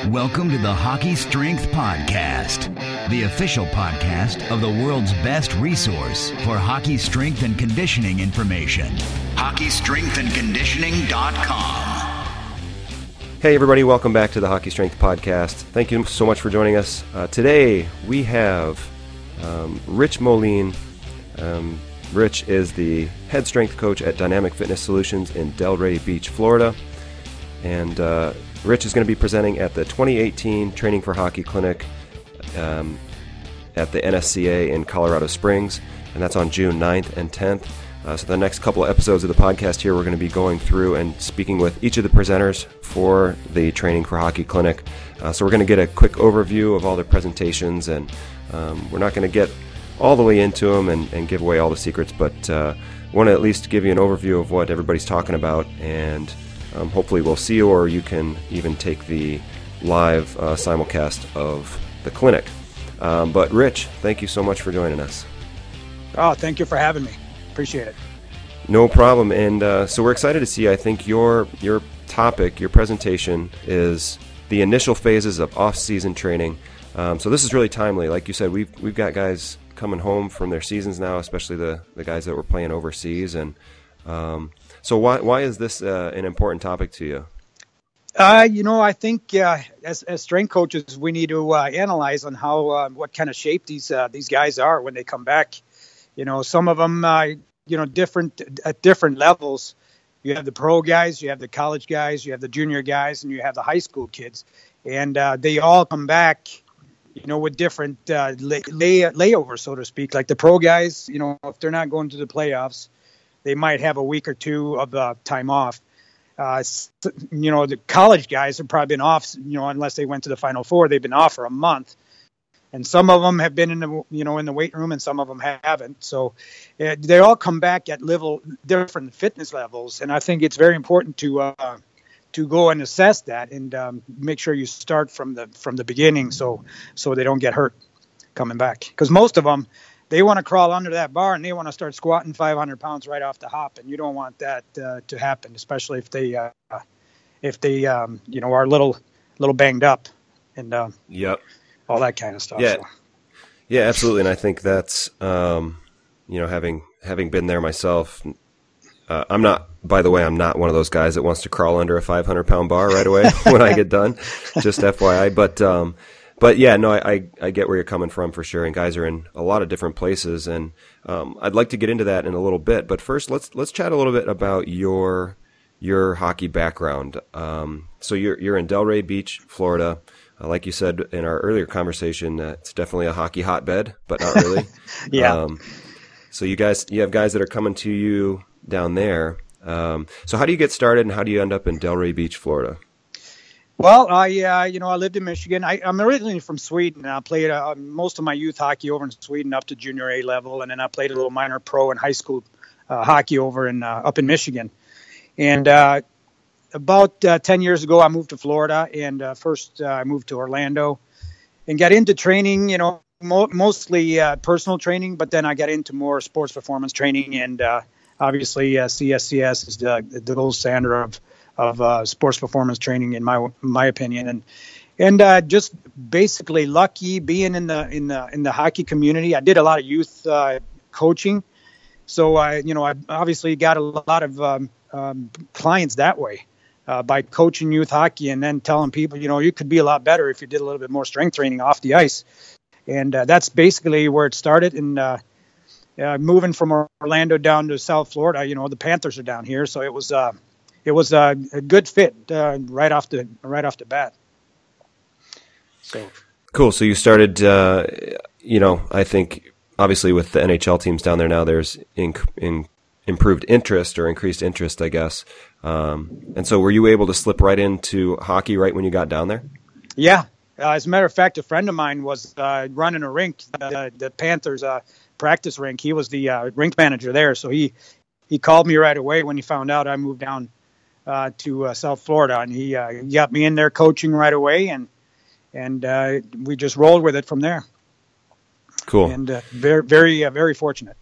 Welcome to the Hockey Strength Podcast, the official podcast of the world's best resource for hockey strength and conditioning information. HockeyStrengthAndConditioning.com. Hey everybody, welcome back to the Hockey Strength Podcast. Thank you so much for joining us. Today we have Rich Moline. Rich is the head strength coach at Dynamic Fitness Solutions in Delray Beach, Florida. And Rich is going to be presenting at the 2018 Training for Hockey Clinic at the NSCA in Colorado Springs, and that's on June 9th and 10th. So the next couple of episodes of the podcast here, we're going to be going through and speaking with each of the presenters for the Training for Hockey Clinic. So we're going to get a quick overview of all their presentations, and we're not going to get all the way into them and give away all the secrets, but want to at least give you an overview of what everybody's talking about, and hopefully we'll see you, or you can even take the live simulcast of the clinic. But Rich, thank you so much for joining us. Oh, thank you for having me. Appreciate it. No problem. And so we're excited to see, I think your topic, your presentation is the initial phases of off-season training. So this is really timely. Like you said, we've got guys coming home from their seasons now, especially the guys that were playing overseas. And so why is this an important topic to you? I think as strength coaches, we need to analyze on how what kind of shape these guys are when they come back. Some of them, different at different levels. You have the pro guys, you have the college guys, you have the junior guys, and you have the high school kids, and they all come back, with different layovers, so to speak. Like the pro guys, if they're not going to the playoffs, they might have a week or two of time off. The college guys have probably been off, unless they went to the Final Four, they've been off for a month. And some of them have been in the weight room, and some of them haven't. So they all come back at different fitness levels. And I think it's very important to go and assess that and make sure you start from the beginning, so they don't get hurt coming back. Because most of them, they want to crawl under that bar and they want to start squatting 500 pounds right off the hop, and you don't want that to happen, especially if they are a little banged up and yep. all that kind of stuff. Yeah, so. Yeah, absolutely. And I think that's having been there myself. I'm not one of those guys that wants to crawl under a 500-pound bar right away when I get done. Just FYI, But yeah, no, I get where you're coming from for sure. And guys are in a lot of different places, and I'd like to get into that in a little bit. But first, let's chat a little bit about your hockey background. So you're in Delray Beach, Florida. Like you said in our earlier conversation, it's definitely a hockey hotbed, but not really. Yeah. So you have guys that are coming to you down there. So how do you get started, and how do you end up in Delray Beach, Florida? Well, I lived in Michigan. I'm originally from Sweden. I played most of my youth hockey over in Sweden up to junior A level, and then I played a little minor pro and high school hockey over up in Michigan. And about 10 years ago, I moved to Florida, and first I moved to Orlando and got into training, mostly personal training, but then I got into more sports performance training, and obviously CSCS is the gold standard of sports performance training, in my opinion, and just basically lucky being in the hockey community. I did a lot of youth coaching, so I obviously got a lot of clients that way by coaching youth hockey, and then telling people, you could be a lot better if you did a little bit more strength training off the ice, and that's basically where it started. And moving from Orlando down to South Florida, the Panthers are down here, so it was a good fit right off the bat. So cool. So you started, I think obviously with the NHL teams down there now, there's improved interest or increased interest, I guess. And so were you able to slip right into hockey right when you got down there? Yeah. As a matter of fact, a friend of mine was running a rink, the Panthers practice rink. He was the rink manager there. So he called me right away when he found out I moved down to South Florida, and he got me in there coaching right away, and we just rolled with it from there. Cool. And very, very, very fortunate.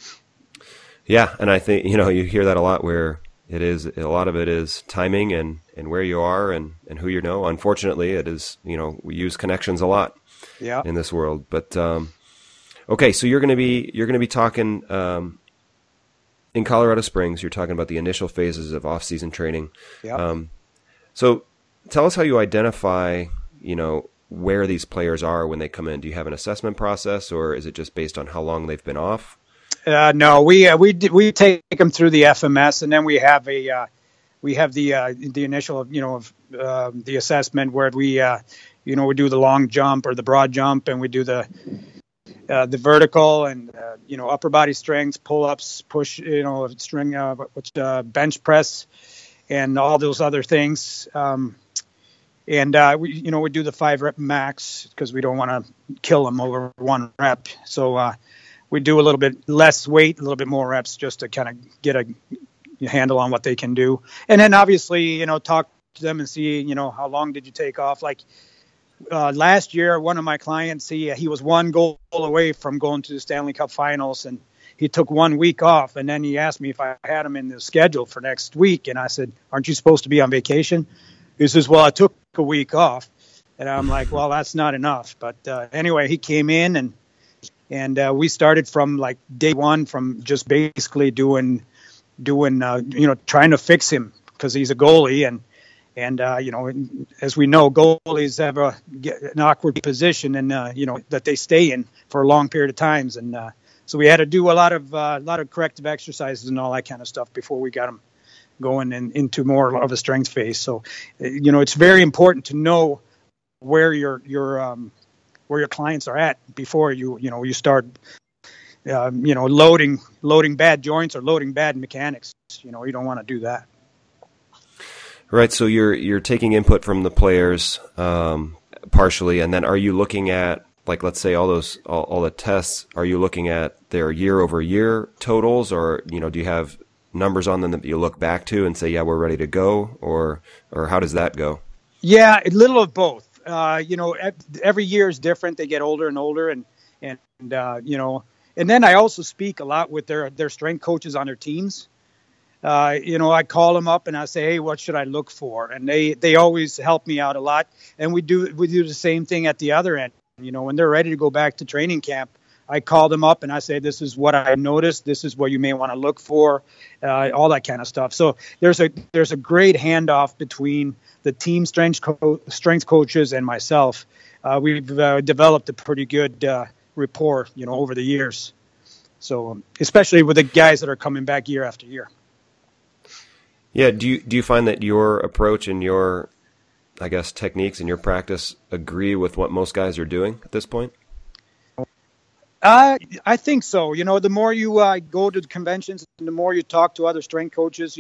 Yeah, and I think you hear that a lot, where a lot of it is timing and where you are and who you know. Unfortunately, it is, we use connections a lot in this world. But okay, so you're going to be talking in Colorado Springs. You're talking about the initial phases of off-season training. Yeah. So tell us how you identify, where these players are when they come in. Do you have an assessment process, or is it just based on how long they've been off? No, we take them through the FMS, and then we have the initial, the assessment where we do the long jump or the broad jump, and we do the vertical and upper body strength, pull-ups, push, string, bench press, and all those other things. And we do the 5-rep max because we don't want to kill them over 1 rep. So we do a little bit less weight, a little bit more reps, just to kind of get a handle on what they can do. And then obviously, talk to them and see, how long did you take off? Like last year, one of my clients, he was 1 goal away from going to the Stanley Cup Finals, and he took 1 week off. And then he asked me if I had him in the schedule for next week. And I said, aren't you supposed to be on vacation? He says, well, I took a week off. And I'm like, well, that's not enough. But anyway, he came in and we started from like day one, from just basically doing trying to fix him because he's a goalie. And as we know, goalies have an awkward position and, that they stay in for a long period of times. And so we had to do a lot of corrective exercises and all that kind of stuff before we got him going into more of a strength phase. So, it's very important to know where your clients are at before you start, loading bad joints or loading bad mechanics. You don't want to do that. Right. So you're taking input from the players, partially. And then are you looking at, like, let's say all the tests, are you looking at their year over year totals, or, do you have numbers on them that you look back to and say, yeah, we're ready to go, or how does that go? Yeah, a little of both. Every year is different. They get older and older, and then I also speak a lot with their strength coaches on their teams. I call them up and I say, hey, what should I look for? And they always help me out a lot. And we do the same thing at the other end. When they're ready to go back to training camp, I call them up and I say, this is what I noticed. This is what you may want to look for, all that kind of stuff. So there's a great handoff between the team strength coaches and myself. We've developed a pretty good rapport, over the years. So especially with the guys that are coming back year after year. Yeah. Do you find that your approach and your, I guess, techniques and your practice agree with what most guys are doing at this point? I think so. The more you go to the conventions and the more you talk to other strength coaches,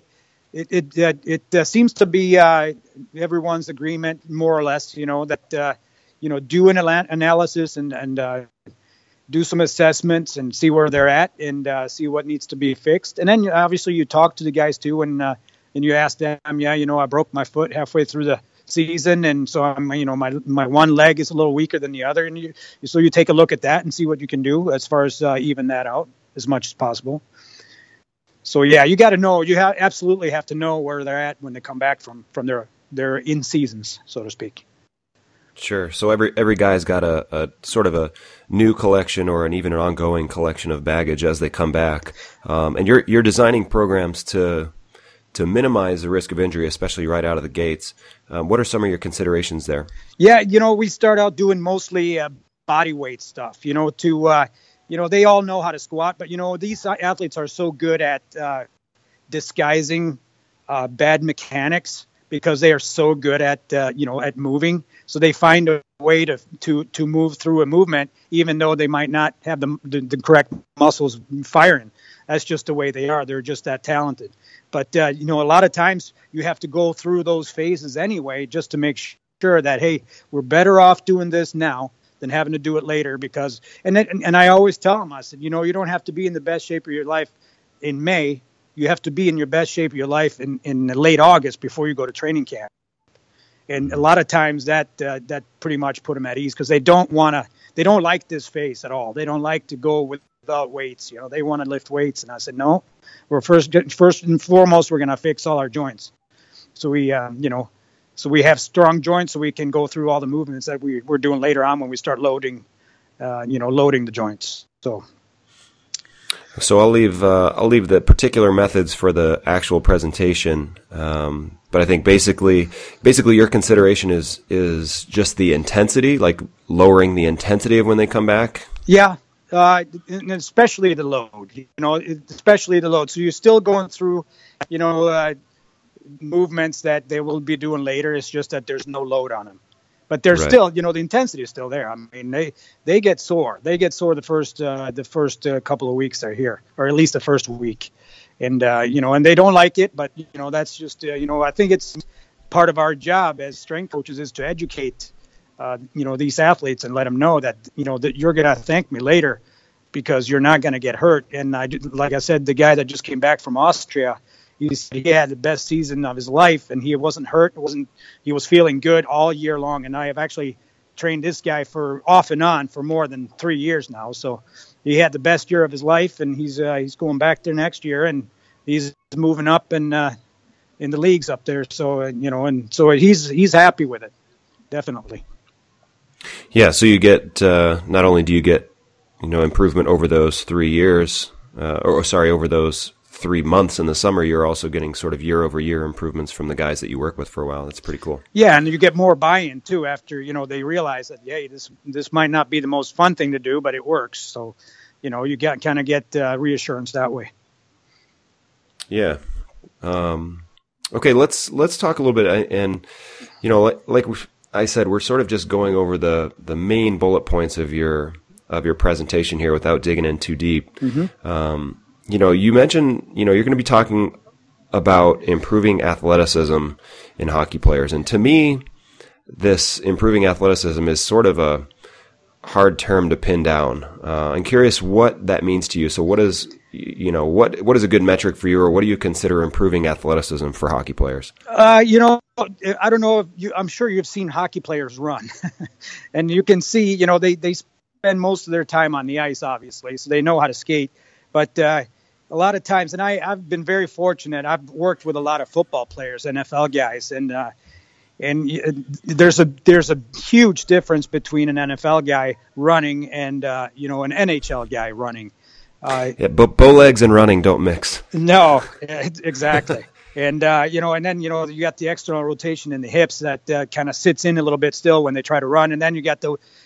it seems to be everyone's agreement, more or less, that, do an analysis and do some assessments and see where they're at and see what needs to be fixed. And then obviously you talk to the guys too, and you ask them, I broke my foot halfway through the season, and so I'm, my one leg is a little weaker than the other, and so you take a look at that and see what you can do as far as even that out as much as possible. So yeah, you got to know, absolutely have to know where they're at when they come back from their in seasons, so to speak. Sure. So every guy's got a sort of a new collection or even an ongoing collection of baggage as they come back, and you're designing programs to minimize the risk of injury, especially right out of the gates. What are some of your considerations there? Yeah, we start out doing mostly body weight stuff, they all know how to squat, but, these athletes are so good at disguising bad mechanics because they are so good at, at moving. So they find a way to move through a movement, even though they might not have the correct muscles firing. That's just the way they are. They're just that talented. But, a lot of times you have to go through those phases anyway, just to make sure that, hey, we're better off doing this now than having to do it later. Because, and I always tell them, I said, you don't have to be in the best shape of your life in May. You have to be in your best shape of your life in late August before you go to training camp. And a lot of times that pretty much put them at ease because they don't like this phase at all. They don't like to go without weights. They want to lift weights. And I said, no, we're first and foremost, we're going to fix all our joints. so we have strong joints, so we can go through all the movements that we're doing later on when we start loading the joints. So I'll leave the particular methods for the actual presentation. But I think basically your consideration is just the intensity, like lowering the intensity of when they come back. Yeah. And especially the load, especially the load. So you're still going through, movements that they will be doing later. It's just that there's no load on them. But there's still, the intensity is still there. I mean, they get sore. They get sore the first couple of weeks they're here, or at least the first week, and and they don't like it. But that's just I think it's part of our job as strength coaches is to educate these athletes and let them know that that you're gonna thank me later because you're not gonna get hurt. And like I said, the guy that just came back from Austria, he had the best season of his life, and he wasn't hurt. He was feeling good all year long. And I have actually trained this guy for off and on for more than 3 years now. So he had the best year of his life, and he's going back there next year, and he's moving up in the leagues up there. So and so he's happy with it, definitely. Yeah. So you get not only do you get improvement over those 3 years, over those 3 months in the summer, you're also getting sort of year-over-year improvements from the guys that you work with for a while. That's pretty cool. Yeah, and you get more buy-in, too, after, they realize that, hey, this might not be the most fun thing to do, but it works. So, you kind of get reassurance that way. Yeah. Okay, let's talk a little bit. And, like I said, we're sort of just going over the main bullet points of your presentation here without digging in too deep. Mm-hmm. You mentioned, you're going to be talking about improving athleticism in hockey players. And to me, this improving athleticism is sort of a hard term to pin down. I'm curious what that means to you. So what is a good metric for you, or what do you consider improving athleticism for hockey players? I don't know I'm sure you've seen hockey players run and you can see, they spend most of their time on the ice, obviously, so they know how to skate. But a lot of times, and I've been very fortunate. I've worked with a lot of football players, NFL guys, and there's a huge difference between an NFL guy running and an NHL guy running. But bow legs and running don't mix. No, exactly. And and then you got the external rotation in the hips that kind of sits in a little bit still when they try to run, and then you got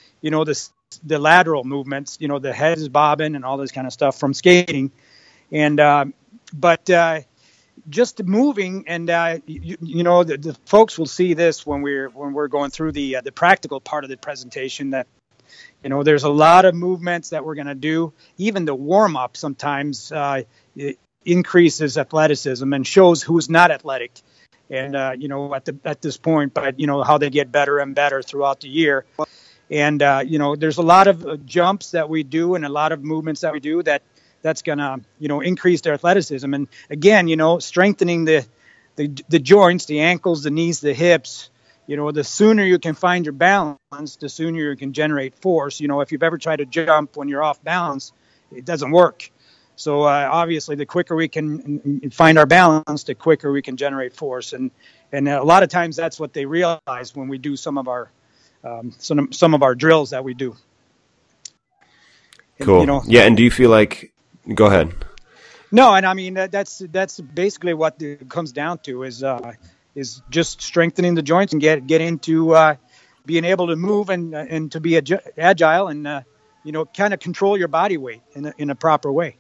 the lateral movements, the head is bobbing and all this kind of stuff from skating. And but just moving, and the folks will see this when we're going through the practical part of the presentation, that there's a lot of movements that we're going to do. Even the warm up sometimes it increases athleticism and shows who's not athletic. And at this point, but how they get better and better throughout the year. And there's a lot of jumps that we do and a lot of movements that we do that's going to, increase their athleticism. And again, strengthening the joints, the ankles, the knees, the hips, the sooner you can find your balance, the sooner you can generate force. If you've ever tried to jump when you're off balance, it doesn't work. So obviously the quicker we can find our balance, the quicker we can generate force. And a lot of times that's what they realize when we do some of our drills that we do. Cool. Yeah. And do you feel like, go ahead. No, and I mean that's basically what it comes down to is just strengthening the joints and get into being able to move and to be agile and kind of control your body weight in a proper way.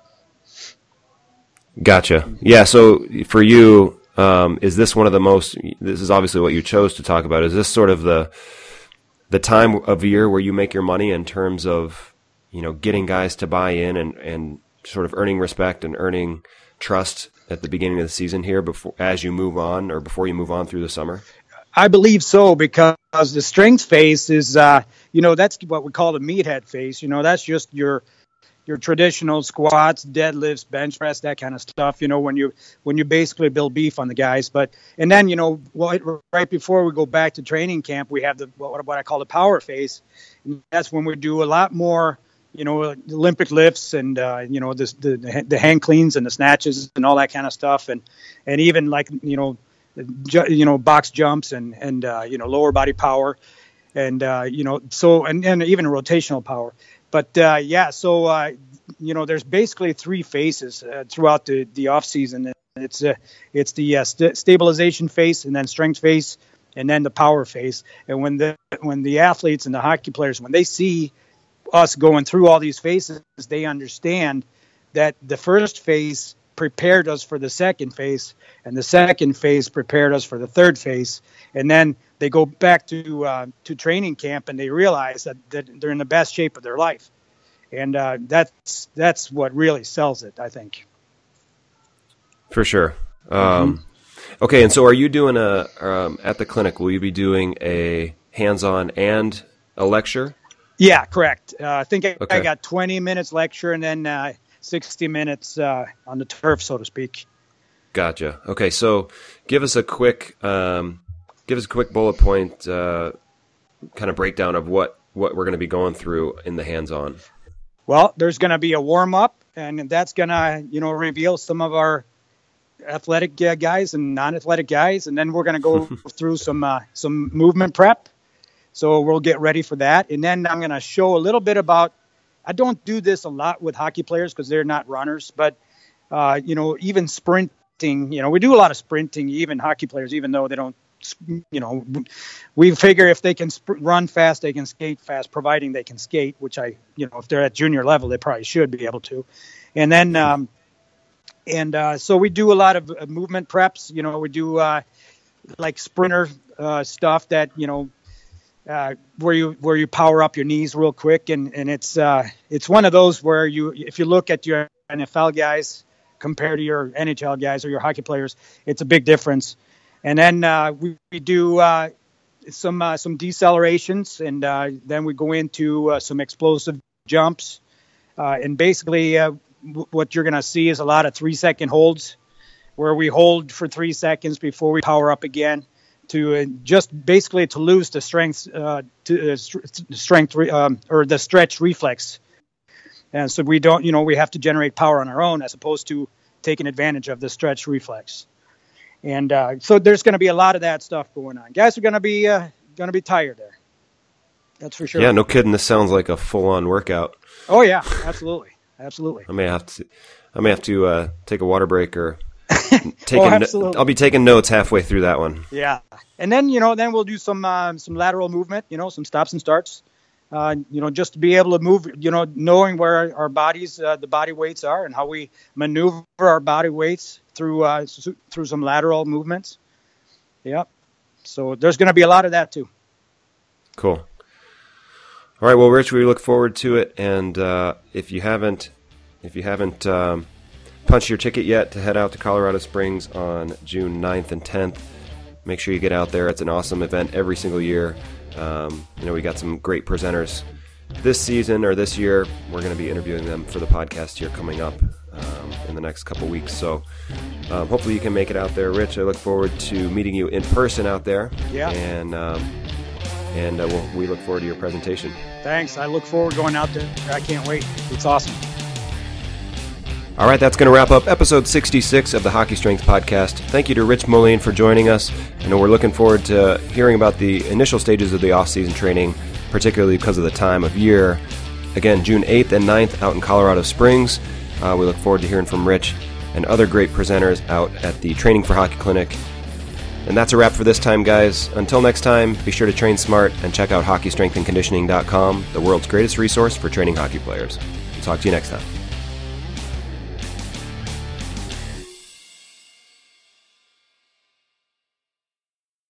Gotcha. Yeah. So for you, is this one of the most? This is obviously what you chose to talk about. Is this sort of the time of year where you make your money in terms of getting guys to buy in and sort of earning respect and earning trust at the beginning of the season here before you move on through the summer? I believe so, because the strength phase is, that's what we call the meathead phase. That's just your traditional squats, deadlifts, bench press, that kind of stuff, when you basically build beef on the guys. And then, right before we go back to training camp, we have what I call the power phase. And that's when we do a lot more, Olympic lifts and, the hang cleans and the snatches and all that kind of stuff. And even like, box jumps and lower body power, and and even rotational power. But there's basically three phases throughout the off season. It's the stabilization phase, and then strength phase, and then the power phase. And when the athletes and the hockey players, when they see us going through all these phases, they understand that the first phase prepared us for the second phase, and the second phase prepared us for the third phase. And then they go back to training camp, and they realize that they're in the best shape of their life. And that's what really sells it, I think. For sure. Okay, and so are you doing at the clinic, will you be doing a hands-on and a lecture? Yeah, correct. I think I got 20 minutes lecture and then 60 minutes on the turf, so to speak. Gotcha. Okay, so give us a quick bullet point kind of breakdown of what we're going to be going through in the hands-on. Well, there's going to be a warm-up, and that's going to reveal some of our athletic guys and non-athletic guys, and then we're going to go through some movement prep. So we'll get ready for that, and then I'm going to show a little bit about. I don't do this a lot with hockey players because they're not runners, but even sprinting. We do a lot of sprinting, even hockey players, even though they don't. We figure if they can run fast, they can skate fast, providing they can skate, which if they're at junior level, they probably should be able to. And then, so we do a lot of movement preps. We do like sprinter stuff that where you power up your knees real quick, and it's one of those where if you look at your NFL guys compared to your NHL guys or your hockey players, it's a big difference. And then we do some decelerations, and then we go into some explosive jumps. And basically, what you're going to see is a lot of 3-second holds, where we hold for 3 seconds before we power up again, to just basically to lose the strength or the stretch reflex. And so we don't, we have to generate power on our own as opposed to taking advantage of the stretch reflex. And so there's going to be a lot of that stuff going on. Guys are going to be tired there. That's for sure. Yeah, no kidding. This sounds like a full-on workout. Oh yeah, absolutely. I may have to take a water break or absolutely. I'll be taking notes halfway through that one. Yeah, and then then we'll do some lateral movement. Some stops and starts. Just to be able to move. Knowing where our bodies, the body weights are, and how we maneuver our body weights through some lateral movements. Yeah. So there's going to be a lot of that too. Cool. All right. Well, Rich, we look forward to it. And if you haven't punched your ticket yet to head out to Colorado Springs on June 9th and 10th, make sure you get out there. It's an awesome event every single year. We got some great presenters this season or this year. We're going to be interviewing them for the podcast here coming up in the next couple weeks. So hopefully you can make it out there. Rich, I look forward to meeting you in person out there. Yeah. And we look forward to your presentation. Thanks. I look forward to going out there. I can't wait. It's awesome. All right, that's going to wrap up episode 66 of the Hockey Strength Podcast. Thank you to Rich Moline for joining us. I know we're looking forward to hearing about the initial stages of the off-season training, particularly because of the time of year. Again, June 8th and 9th out in Colorado Springs. We look forward to hearing from Rich and other great presenters out at the Training for Hockey Clinic. And that's a wrap for this time, guys. Until next time, be sure to train smart and check out hockeystrengthandconditioning.com, the world's greatest resource for training hockey players. Talk to you next time.